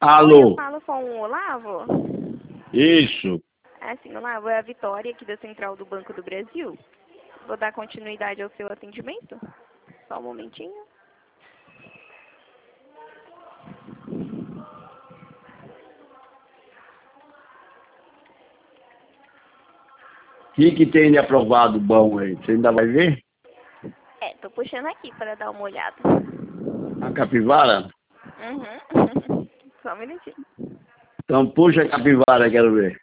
Oi, eu Alô? falo com o Olavo. Isso. É assim, Olavo, é a Vitória aqui da Central do Banco do Brasil. Vou dar continuidade ao seu atendimento. Só um momentinho. O que tem de aprovado bom aí? Você ainda vai ver? É, tô puxando aqui para dar uma olhada. A capivara? Uhum. Só um minutinho. Então puxa a capivara, quero ver.